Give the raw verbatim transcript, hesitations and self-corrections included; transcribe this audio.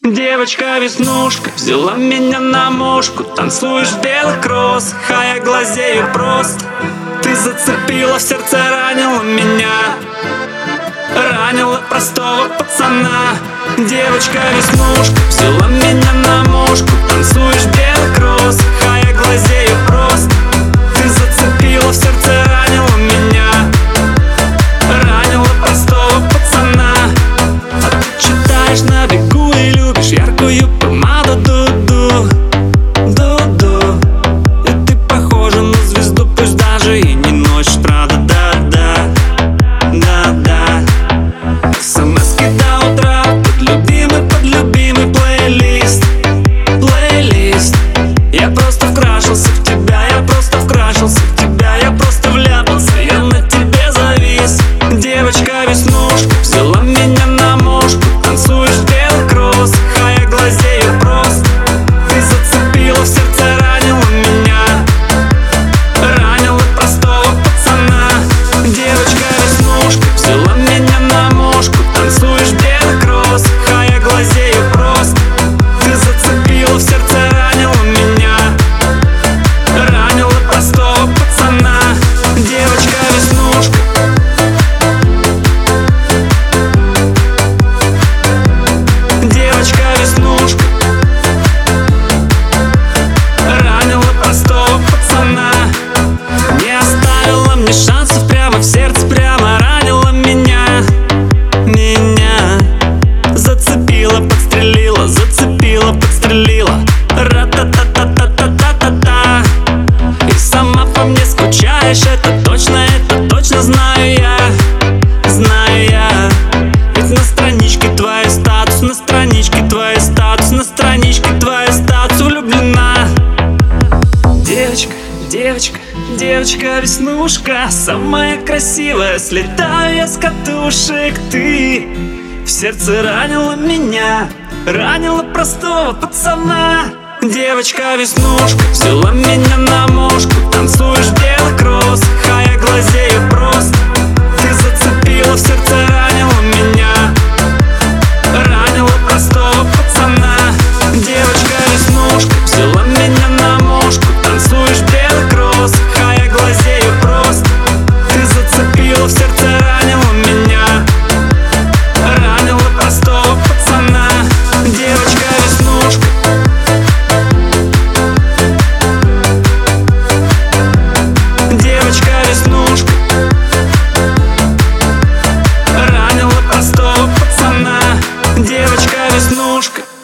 Девочка-веснушка взяла меня на мушку. Танцуешь в белых кроссах, а я глазею просто. Ты зацепила, в сердце ранила меня, ранила простого пацана. Девочка-веснушка взяла меня на мушку. Танцуешь в белых кроссах, а я глазею просто. Ты зацепила, в сердце ранила меня, ранила простого пацана. А ты читаешь на бегу и любишь яркую помаду Дуду, Дуду. И ты похожа на звезду, пусть даже и не ночь, правда, да-да, да-да. СМСки до утра под любимый, под любимый плейлист, плейлист. Я просто вкрашился в тебя, я просто вкрашился в тебя, я просто вляпался, я на тебе завис. Девочка-веснушка взяла меня на мушку. Танцуешь в белых кроссах, а я глазею просто. Ты зацепила, в сердце ранила меня, ранила простого пацана. Девочка-веснушка взяла меня на мушку. Танцуешь в белых кроссах, а я глазею просто. Ты зацепила, в сердце ранила меня, ранила простого пацана. Девочка-веснушка. Девочка-веснушка ранила простого пацана. Не оставила мне шансов, прямо в сердце, прямо ранила меня, меня. Зацепила, подстрелила, зацепила, подстрелила. Ра-та-та-та-та-та-та-та. И сама по мне скучаешь, это точно, это точно знаю я, знаю я. Ведь на страничке твоей статус, на страничке твоей статус, на страничке твоей статус влюблена. Девочка, девочка, девочка-веснушка, самая красивая, слетаю я с катушек. Ты в сердце ранила меня, ранила простого пацана. Девочка-веснушка взяла меня на мушку. Танцуешь в белых кроссах, а я глазею просто. Ты зацепила, в сердце ранила меня, ранила простого пацана. Девочка-веснушка взяла меня на мушку. Танцуешь в белых кроссах, а я глазею просто. Ты зацепила, в сердце ранила меня, ранила простого пацана. Девочка-веснушка. Девочка-веснушка ранила простого пацана. Девочка-веснушка.